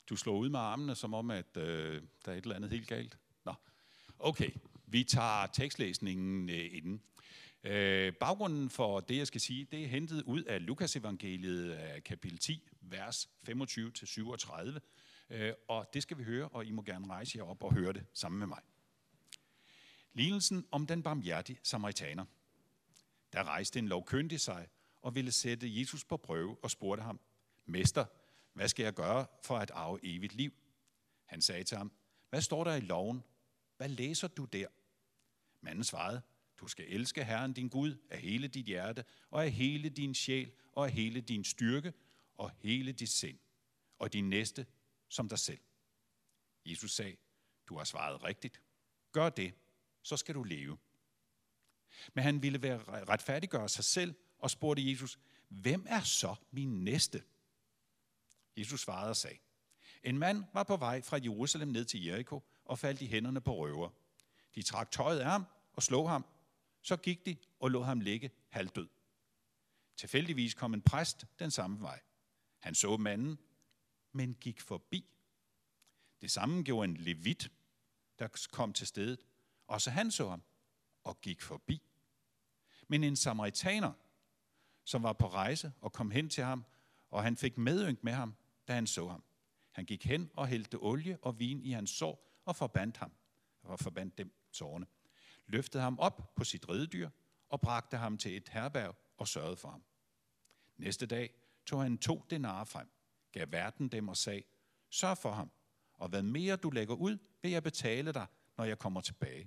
Du slår ud med armene, som om, at der er et eller andet helt galt. Nå, okay. Vi tager tekstlæsningen inden. Baggrunden for det, jeg skal sige, det er hentet ud af Lukas evangeliet, kapitel 10, vers 25-37. Og det skal vi høre, og I må gerne rejse jer op og høre det sammen med mig. Lignelsen om den barmhjertige samaritaner. Der rejste en lovkyndig sig og ville sætte Jesus på prøve og spurgte ham: Mester, hvad skal jeg gøre for at arve evigt liv? Han sagde til ham: Hvad står der i loven? Hvad læser du der? Manden svarede: Du skal elske Herren din Gud af hele dit hjerte, og af hele din sjæl, og af hele din styrke, og hele dit sind, og din næste som dig selv. Jesus sagde: Du har svaret rigtigt. Gør det, så skal du leve. Men han ville retfærdiggøre sig selv og spurgte Jesus: Hvem er så min næste? Jesus svarede og sagde: En mand var på vej fra Jerusalem ned til Jericho og faldt i hænderne på røvere. De trak tøjet af ham og slog ham. Så gik de og lod ham ligge halvdød. Tilfældigvis kom en præst den samme vej. Han så manden, men gik forbi. Det samme gjorde en levit, der kom til stedet. Også han så ham og gik forbi. Men en samaritaner, som var på rejse og kom hen til ham, og han fik medynk med ham, da han så ham. Han gik hen og hældte olie og vin i hans sår og forbandt dem sårene. Løftede ham op på sit ridedyr og bragte ham til et herberg og sørgede for ham. Næste dag tog han 2 denarer frem, gav værten dem og sagde: Sørg for ham, og hvad mere du lægger ud, vil jeg betale dig, når jeg kommer tilbage.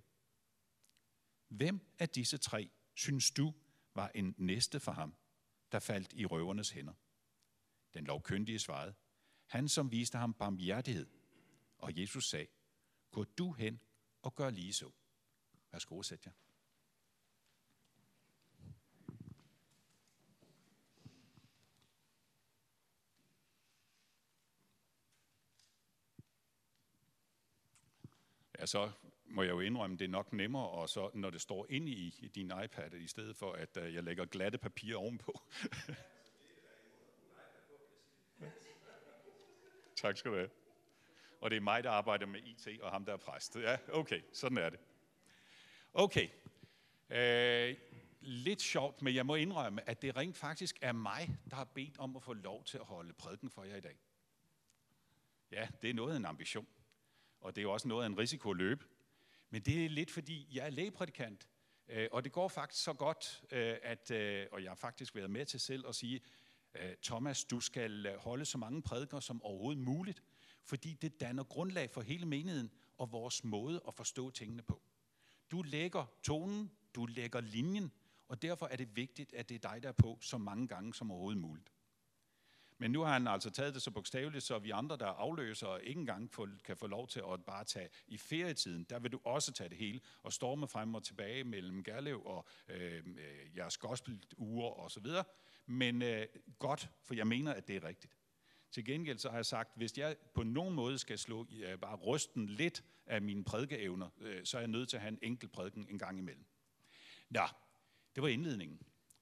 Hvem af disse 3 synes du var en næste for ham, der faldt i røvernes hænder? Den lovkyndige svarede: Han, som viste ham barmhjertighed. Og Jesus sagde: Gå du hen og gør lige så. Værsgo, sæt jer. Ja, så må jeg jo indrømme, det er nok nemmere, og så, når det står inde i din iPad, i stedet for, at jeg lægger glatte papir ovenpå. Tak skal du have. Og det er mig, der arbejder med IT, og ham, der er præst. Ja, okay, sådan er det. Okay. Lidt sjovt, men jeg må indrømme, at det rent faktisk er mig, der har bedt om at få lov til at holde prædiken for jer i dag. Ja, det er noget af en ambition, og det er jo også noget af en risiko at løbe. Men det er lidt fordi, jeg er lægeprædikant, og det går faktisk så godt, og jeg har faktisk været med til selv at sige: Thomas, du skal holde så mange prædikener som overhovedet muligt, fordi det danner grundlag for hele menigheden og vores måde at forstå tingene på. Du lægger tonen, du lægger linjen, og derfor er det vigtigt, at det er dig, der er på så mange gange som overhovedet muligt. Men nu har han altså taget det så bogstaveligt, så vi andre, der afløser og ikke engang kan få lov til at bare tage i ferietiden, der vil du også tage det hele og storme frem og tilbage mellem Gerlev og jeres gospel-uger osv. Men godt, for jeg mener, at det er rigtigt. Til gengæld så har jeg sagt, hvis jeg på nogen måde skal slå bare rysten lidt af mine prædikeevner, så er jeg nødt til at have en enkelt prædiken en gang imellem. Nå, det var indledningen.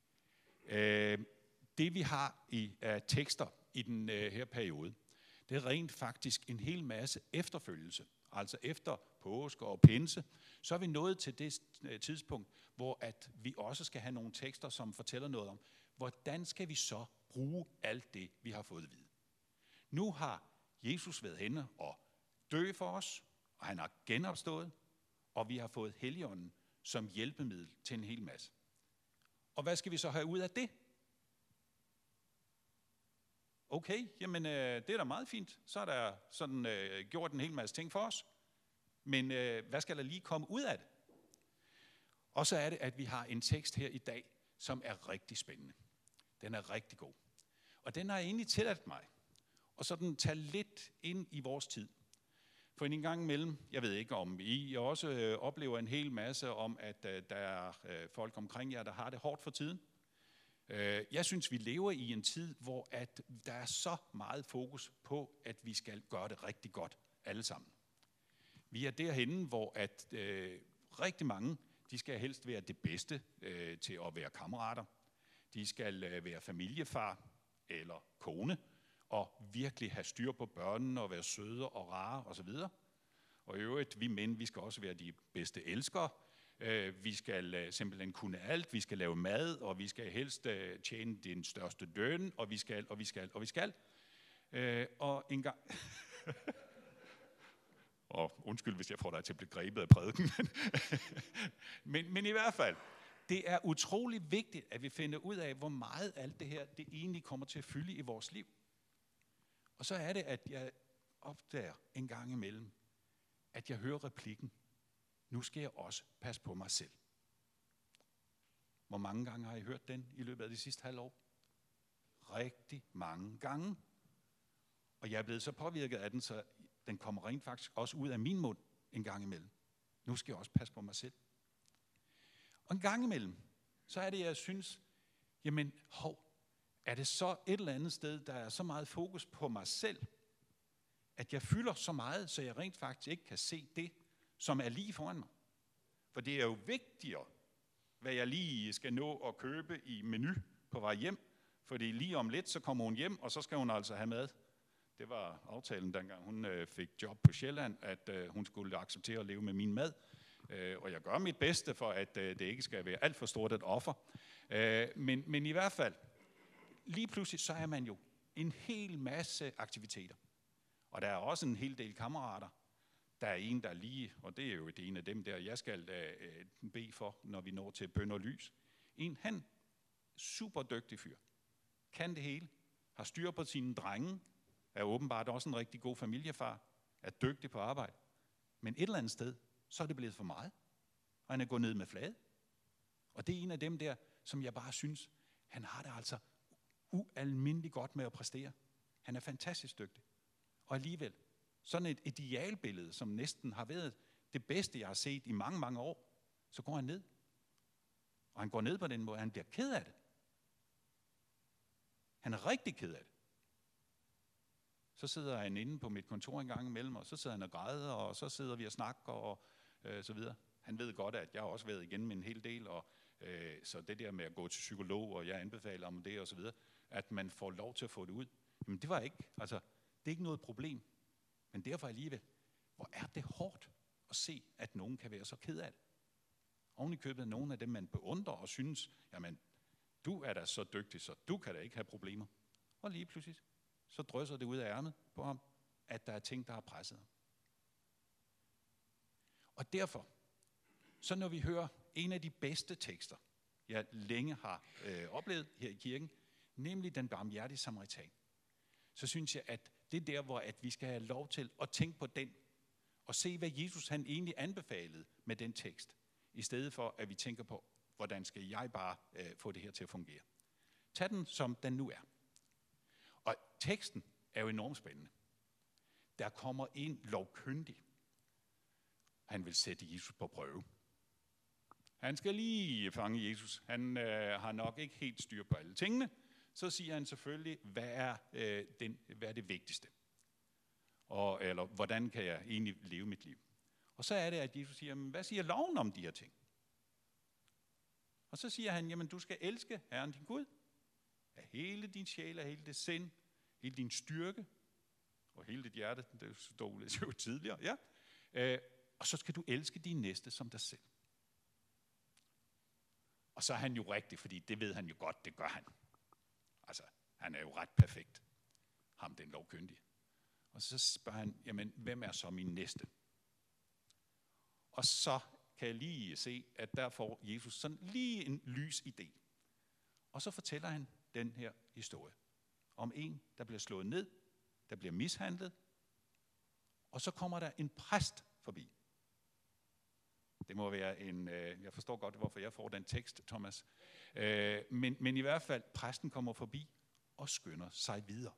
Det vi har i tekster i den her periode, det er rent faktisk en hel masse efterfølgelse. Altså efter påske og pinse, så er vi nået til det tidspunkt, hvor at vi også skal have nogle tekster, som fortæller noget om, hvordan skal vi så bruge alt det, vi har fået at vide. Nu har Jesus været henne og dø for os, og han har genopstået, og vi har fået Helligånden som hjælpemiddel til en hel masse. Og hvad skal vi så have ud af det? Okay, jamen det er da meget fint. Så er der sådan gjort en hel masse ting for os. Men hvad skal der lige komme ud af det? Og så er det, at vi har en tekst her i dag, som er rigtig spændende. Den er rigtig god. Og den har egentlig tilladt mig og sådan tage lidt ind i vores tid. For en gang imellem, jeg ved ikke om I også oplever en hel masse om, at der er folk omkring jer, der har det hårdt for tiden. Jeg synes, vi lever i en tid, hvor at der er så meget fokus på, at vi skal gøre det rigtig godt alle sammen. Vi er derhenne, hvor at rigtig mange, de skal helst være det bedste til at være kammerater. De skal være familiefar eller kone, og virkelig have styr på børnene og være søde og rare osv. Og i øvrigt, vi mænd, vi skal også være de bedste elskere. Vi skal simpelthen kunne alt. Vi skal lave mad, og vi skal helst tjene den største løn, og vi skal. Og en gang... og undskyld, hvis jeg får dig til at blive grebet af prædiken. men i hvert fald, det er utrolig vigtigt, at vi finder ud af, hvor meget alt det her, det egentlig kommer til at fylde i vores liv. Og så er det, at jeg opdager en gang imellem, at jeg hører replikken, nu skal jeg også passe på mig selv. Hvor mange gange har I hørt den i løbet af de sidste halvår? Rigtig mange gange. Og jeg er blevet så påvirket af den, så den kommer rent faktisk også ud af min mund en gang imellem. Nu skal jeg også passe på mig selv. Og en gang imellem, så er det, jeg synes, jamen er det så et eller andet sted, der er så meget fokus på mig selv, at jeg fylder så meget, så jeg rent faktisk ikke kan se det, som er lige foran mig. For det er jo vigtigere, hvad jeg lige skal nå at købe i Menu på vej hjem, fordi lige om lidt, så kommer hun hjem, og så skal hun altså have mad. Det var aftalen, dengang hun fik job på Sjælland, at hun skulle acceptere at leve med min mad. Og jeg gør mit bedste for, at det ikke skal være alt for stort et offer. Men i hvert fald, lige pludselig, så er man jo en hel masse aktiviteter. Og der er også en hel del kammerater. Der er en, der lige, og det er jo det ene af dem der, jeg skal bede for, når vi når til bøn og lys. Han, super dygtig fyr, kan det hele, har styr på sine drenge, er åbenbart også en rigtig god familiefar, er dygtig på arbejde. Men et eller andet sted, så er det blevet for meget. Og han er gået ned med flade. Og det er en af dem der, som jeg bare synes, han har det altså ualmindeligt godt med at præstere. Han er fantastisk dygtig. Og alligevel, sådan et idealbillede, som næsten har været det bedste, jeg har set i mange, mange år, så går han ned. Og han går ned på den måde, han bliver ked af det. Han er rigtig ked af det. Så sidder han inde på mit kontor en gang imellem, og så sidder han og græder, og så sidder vi og snakker, og så videre. Han ved godt, at jeg har også været igennem en hel del, og så det der med at gå til psykolog, og jeg anbefaler om det, og så videre, at man får lov til at få det ud. Men det var ikke, det er ikke noget problem. Men derfor alligevel, hvor er det hårdt at se, at nogen kan være så ked af det. Oven i købet af nogle af dem, man beundrer og synes, jamen, du er da så dygtig, så du kan da ikke have problemer. Og lige pludselig, så drysser det ud af ærmet på ham, at der er ting, der har presset ham. Og derfor, så når vi hører en af de bedste tekster, jeg længe har oplevet her i kirken, nemlig den barmhjertige samaritan, så synes jeg, at det er der, hvor at vi skal have lov til at tænke på den, og se, hvad Jesus han egentlig anbefalede med den tekst, i stedet for, at vi tænker på, hvordan skal jeg bare få det her til at fungere. Tag den, som den nu er. Og teksten er jo enormt spændende. Der kommer en lovkyndig. Han vil sætte Jesus på prøve. Han skal lige fange Jesus. Han har nok ikke helt styr på alle tingene. Så siger han selvfølgelig, hvad er det vigtigste? Eller hvordan kan jeg egentlig leve mit liv? Og så er det, at Jesus siger, hvad siger loven om de her ting? Og så siger han, jamen du skal elske Herren din Gud af hele din sjæl, af hele dit sind, hele din styrke og hele dit hjerte. Det stod lidt jo tidligere, ja. Og så skal du elske din næste som dig selv. Og så er han jo rigtig, fordi det ved han jo godt, det gør han. Altså, han er jo ret perfekt, ham den lovkyndige. Og så spørger han, jamen, hvem er så min næste? Og så kan jeg lige se, at der får Jesus sådan lige en lys idé. Og så fortæller han den her historie om en, der bliver slået ned, der bliver mishandlet, og så kommer der en præst forbi. Det må være jeg forstår godt, hvorfor jeg får den tekst, Thomas. Men i hvert fald, præsten kommer forbi og skynder sig videre.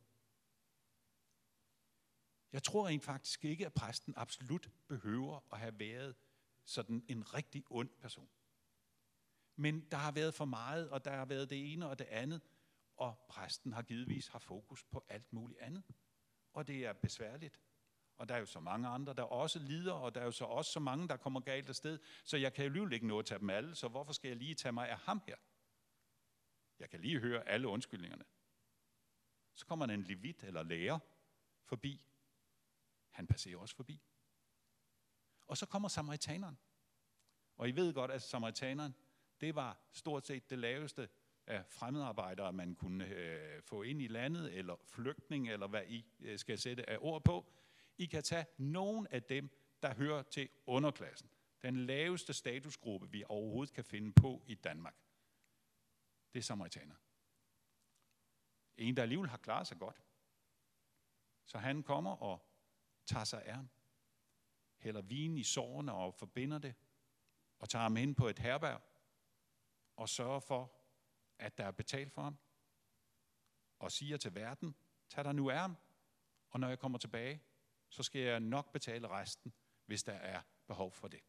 Jeg tror rent faktisk ikke, at præsten absolut behøver at have været sådan en rigtig ond person. Men der har været for meget, og der har været det ene og det andet, og præsten har givetvis haft fokus på alt muligt andet. Og det er besværligt. Og der er jo så mange andre, der også lider, og der er jo så også så mange, der kommer galt afsted. Så jeg kan jo alligevel ikke nå at tage dem alle, så hvorfor skal jeg lige tage mig af ham her? Jeg kan lige høre alle undskyldningerne. Så kommer der en levit eller lærer forbi. Han passerer også forbi. Og så kommer samaritaneren. Og I ved godt, at samaritaneren, det var stort set det laveste af fremmedarbejdere, man kunne få ind i landet, eller flygtning, eller hvad I skal sætte af ord på. I kan tage nogen af dem, der hører til underklassen. Den laveste statusgruppe, vi overhovedet kan finde på i Danmark. Det er samaritaner. En, der alligevel har klaret sig godt. Så han kommer og tager sig af ham, hælder vin i sårene og forbinder det, og tager ham ind på et herberg, og sørger for, at der er betalt for ham, og siger til verden, tag dig nu af ham, og når jeg kommer tilbage, så skal jeg nok betale resten, hvis der er behov for det.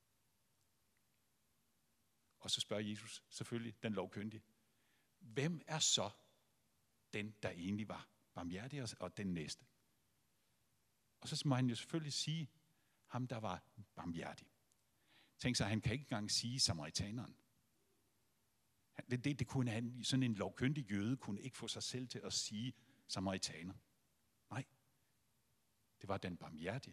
Og så spørger Jesus selvfølgelig den lovkyndige, hvem er så den, der egentlig var barmhjertig og den næste? Og så må han jo selvfølgelig sige, ham der var barmhjertig. Tænk sig, han kan ikke engang sige samaritaneren. Det kunne han, sådan en lovkyndig jøde kunne ikke få sig selv til at sige samaritaner. Nej, det var den barmhjertige.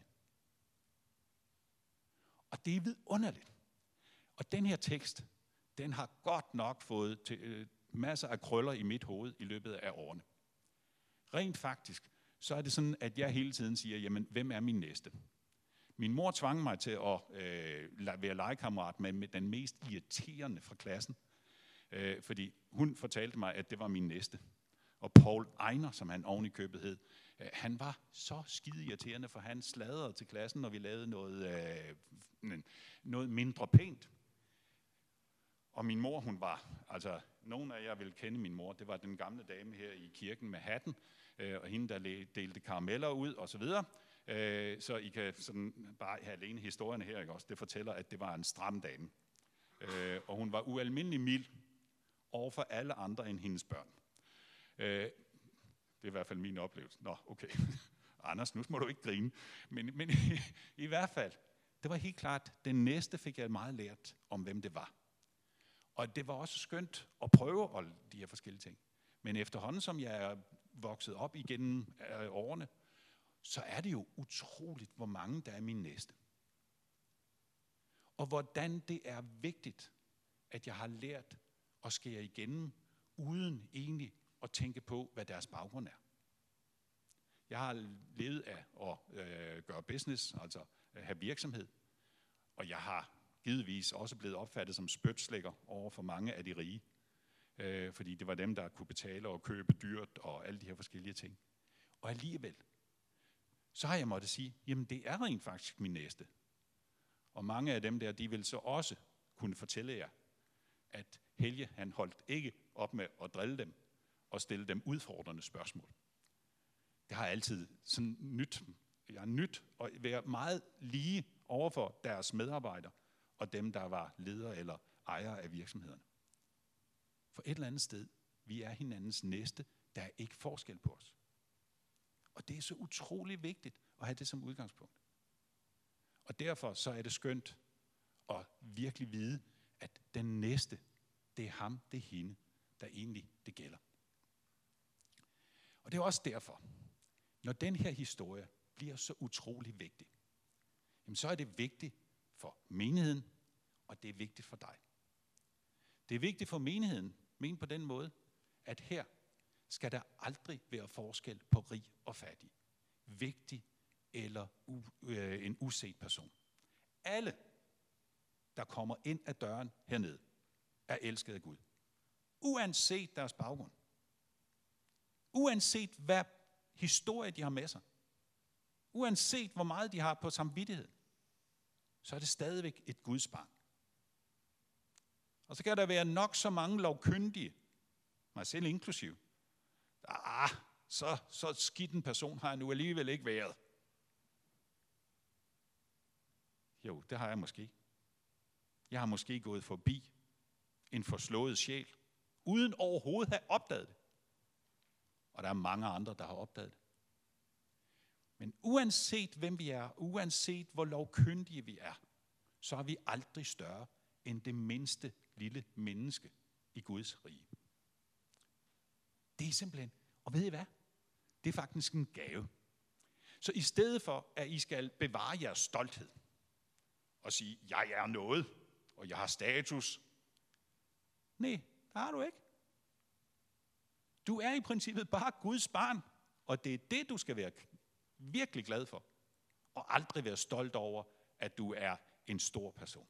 Og det er vidunderligt. Og den her tekst, den har godt nok fået til, masser af krøller i mit hoved i løbet af årene. Rent faktisk, så er det sådan, at jeg hele tiden siger, jamen, hvem er min næste? Min mor tvang mig til at være legekammerat med den mest irriterende fra klassen, fordi hun fortalte mig, at det var min næste. Og Paul Einer, som han oven i købet hed, han var så skide irriterende, for han sladrede til klassen, når vi lavede noget mindre pænt. Og min mor, hun var, altså nogen af jer vil kende min mor, det var den gamle dame her i kirken med hatten, og hende, der delte karameller ud og så videre. Så I kan sådan bare have alene historierne her, ikke også? Det fortæller, at det var en stram dame. Og hun var ualmindelig mild over for alle andre end hendes børn. Det er i hvert fald min oplevelse. Nå, okay. Anders, nu må du ikke grine. Men i hvert fald, det var helt klart, den næste fik jeg meget lært om, hvem det var. Og det var også skønt at prøve de her forskellige ting. Men efterhånden, som jeg er vokset op igennem årene, så er det jo utroligt, hvor mange der er min næste. Og hvordan det er vigtigt, at jeg har lært at skære igennem, uden egentlig at tænke på, hvad deres baggrund er. Jeg har levet af at gøre business, altså have virksomhed, og jeg har givetvis også blevet opfattet som spytslækker over for mange af de rige, fordi det var dem, der kunne betale og købe dyrt og alle de her forskellige ting. Og alligevel, så har jeg måttet sige, jamen det er rent faktisk min næste. Og mange af dem der, de vil så også kunne fortælle jer, at Helge, han holdt ikke op med at drille dem og stille dem udfordrende spørgsmål. Det har jeg altid sådan nyt. Jeg har nyt at være meget lige overfor deres medarbejdere og dem, der var ledere eller ejere af virksomhederne. For et eller andet sted, vi er hinandens næste, der er ikke forskel på os. Og det er så utrolig vigtigt at have det som udgangspunkt. Og derfor så er det skønt at virkelig vide, at den næste, det er ham, det er hende, der egentlig det gælder. Og det er også derfor, når den her historie bliver så utrolig vigtig, jamen så er det vigtigt for menigheden, og det er vigtigt for dig. Det er vigtigt for menigheden, men på den måde, at her skal der aldrig være forskel på rig og fattig, vigtig eller en uset person. Alle, der kommer ind ad døren hernede, er elsket af Gud. Uanset deres baggrund. Uanset hvad historie de har med sig. Uanset hvor meget de har på samvittighed. Så er det stadigvæk et Guds barn. Og så kan der være nok så mange lovkyndige, mig selv inklusiv. Så skidt en person har jeg nu alligevel ikke været. Jo, det har jeg måske. Jeg har måske gået forbi en forslået sjæl, uden overhovedet at have opdaget det. Og der er mange andre, der har opdaget det. Men uanset hvem vi er, uanset hvor lovkyndige vi er, så er vi aldrig større end det mindste lille menneske i Guds rige. Det er simpelthen, og ved I hvad? Det er faktisk en gave. Så i stedet for, at I skal bevare jeres stolthed og sige, jeg er noget, og jeg har status. Nej, det har du ikke. Du er i princippet bare Guds barn, og det er det, du skal være virkelig glad for. Og aldrig være stolt over, at du er en stor person.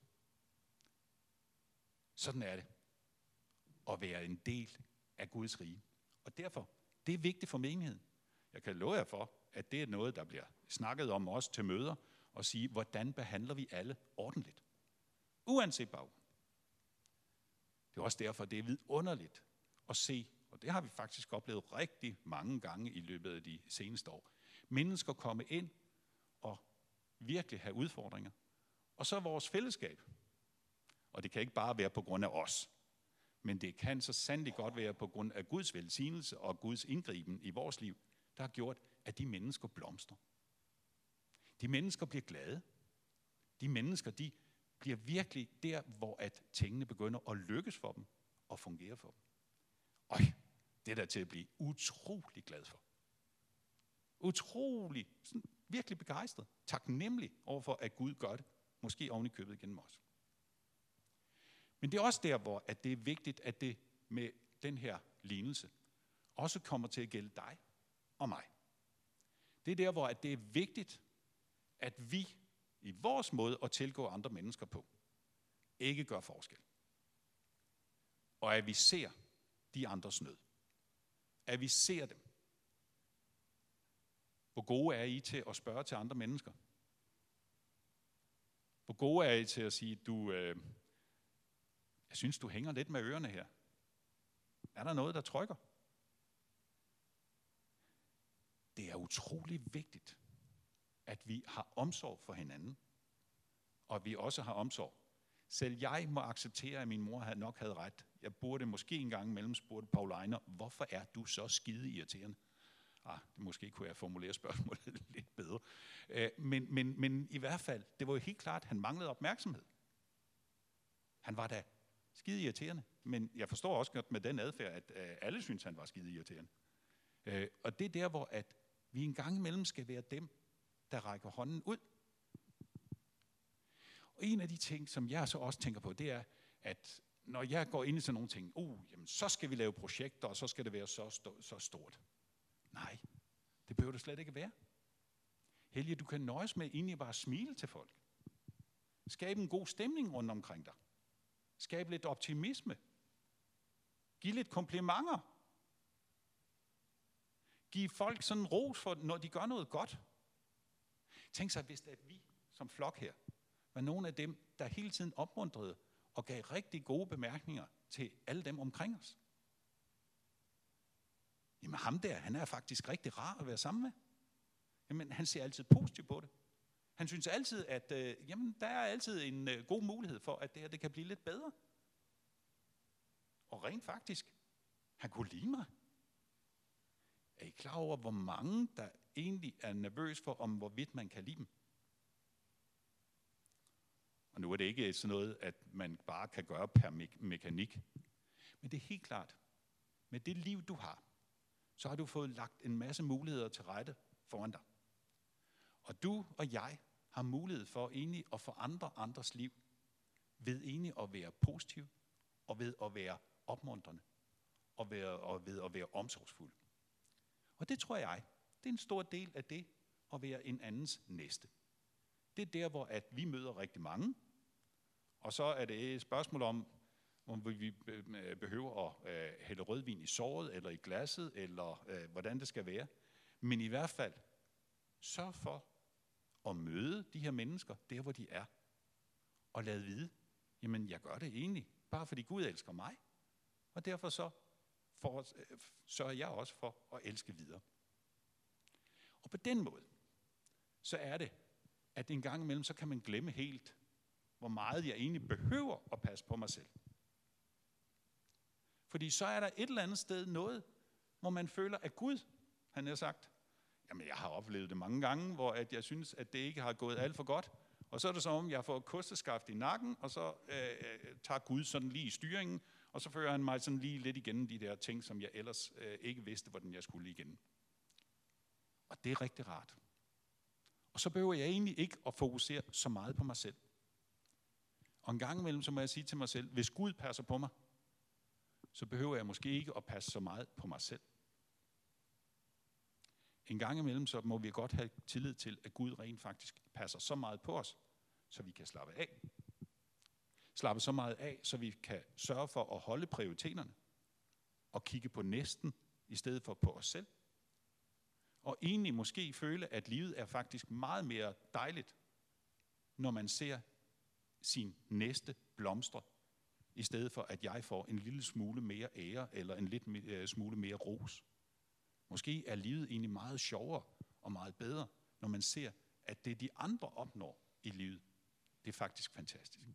Sådan er det at være en del af Guds rige. Og derfor, det er vigtigt for menigheden. Jeg kan love jer for, at det er noget, der bliver snakket om også til møder, og sige, hvordan behandler vi alle ordentligt. Uanset baggrund. Det er også derfor, det er vidunderligt at se, og det har vi faktisk oplevet rigtig mange gange i løbet af de seneste år. Mennesker komme ind og virkelig have udfordringer. Og så vores fællesskab. Og det kan ikke bare være på grund af os. Men det kan så sandelig godt være på grund af Guds velsignelse og Guds indgriben i vores liv, der har gjort, at de mennesker blomstrer. De mennesker bliver glade. De mennesker, de bliver virkelig der, hvor at tingene begynder at lykkes for dem og fungere for dem. Og det er der til at blive utrolig glad for. Utrolig, virkelig begejstret. Taknemmelig overfor, at Gud gør det. Måske oven i købet gennem os. Men det er også der, hvor at det er vigtigt, at det med den her lignelse også kommer til at gælde dig og mig. Det er der, hvor at det er vigtigt, at vi i vores måde at tilgå andre mennesker på, ikke gør forskel. Og at vi ser de andres nød. At vi ser dem. Hvor gode er I til at spørge til andre mennesker? Hvor gode er I til at sige, jeg synes, du hænger lidt med ørerne her. Er der noget, der trykker? Det er utrolig vigtigt, at vi har omsorg for hinanden, og at vi også har omsorg. Selv jeg må acceptere, at min mor nok havde ret. Jeg burde måske en gang imellem spurgte Paul Ejner, hvorfor er du så skide irriterende? Måske kunne jeg formulere spørgsmålet lidt bedre. Men i hvert fald, det var jo helt klart, at han manglede opmærksomhed. Han var da skide irriterende, men jeg forstår også godt med den adfærd, at alle synes, han var skide irriterende. Og det er der, hvor at vi en gang imellem skal være dem, der rækker hånden ud. Og en af de ting, som jeg så også tænker på, det er, at når jeg går ind i sådan nogle ting, jamen, så skal vi lave projekter, og så skal det være så stort. Nej, det behøver det slet ikke være. Helge, du kan nøjes med egentlig bare at smile til folk. Skabe en god stemning rundt omkring dig. Skabe lidt optimisme. Giv lidt komplimenter. Giv folk sådan ros for, når de gør noget godt. Tænk sig, hvis at vi som flok her var nogle af dem, der hele tiden opmuntrede og gav rigtig gode bemærkninger til alle dem omkring os. Jamen ham der, han er faktisk rigtig rar at være sammen med. Jamen han ser altid positivt på det. Han synes altid, at der er altid en god mulighed for, at det her det kan blive lidt bedre. Og rent faktisk, han kunne lide mig. Er I klar over, hvor mange, der egentlig er nervøs for, om hvorvidt man kan lide dem? Og nu er det ikke sådan noget, at man bare kan gøre per mekanik. Men det er helt klart, med det liv, du har, så har du fået lagt en masse muligheder til rette foran dig. Og du og jeg har mulighed for egentlig at forandre andres liv ved egentlig at være positiv og ved at være opmuntrende og ved at være omsorgsfuld. Og det tror jeg, det er en stor del af det at være en andens næste. Det er der, hvor at vi møder rigtig mange, og så er det et spørgsmål om vi behøver at hælde rødvin i såret, eller i glasset, eller hvordan det skal være. Men i hvert fald, sørg for at møde de her mennesker, der hvor de er, og lad vide, jamen jeg gør det egentlig, bare fordi Gud elsker mig, og derfor så sørger jeg også for at elske videre. Og på den måde, så er det, at en gang imellem, så kan man glemme helt, hvor meget jeg egentlig behøver at passe på mig selv. Fordi så er der et eller andet sted noget, hvor man føler, at Gud, han har sagt, jamen jeg har oplevet det mange gange, hvor at jeg synes, at det ikke har gået alt for godt. Og så er det som om, jeg får kosteskaft i nakken, og så tager Gud sådan lige i styringen, og så fører han mig sådan lige lidt igennem de der ting, som jeg ellers ikke vidste, hvordan jeg skulle igennem. Og det er rigtig rart. Og så behøver jeg egentlig ikke at fokusere så meget på mig selv. Og en gang imellem, så må jeg sige til mig selv, hvis Gud passer på mig, så behøver jeg måske ikke at passe så meget på mig selv. En gang imellem, så må vi godt have tillid til, at Gud rent faktisk passer så meget på os, så vi kan slappe af. Slappe så meget af, så vi kan sørge for at holde prioriteterne og kigge på næsten, i stedet for på os selv. Og egentlig måske føle, at livet er faktisk meget mere dejligt, når man ser sin næste blomstre, i stedet for at jeg får en lille smule mere ære eller en lille smule mere ros. Måske er livet egentlig meget sjovere og meget bedre, når man ser, at det de andre opnår i livet, det er faktisk fantastisk.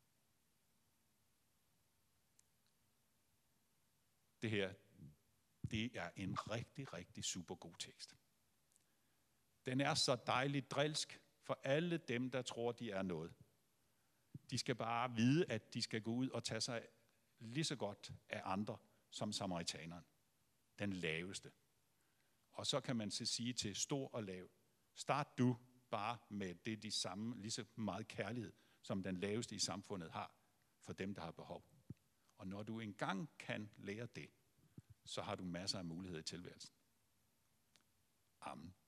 Det her, det er en rigtig, rigtig super god tekst. Den er så dejligt drilsk for alle dem, der tror, de er noget. De skal bare vide, at de skal gå ud og tage sig lige så godt af andre som samaritaneren. Den laveste. Og så kan man så sige til stor og lav, start du bare med det de samme, lige så meget kærlighed, som den laveste i samfundet har for dem, der har behov. Og når du engang kan lære det, så har du masser af muligheder i tilværelsen. Amen.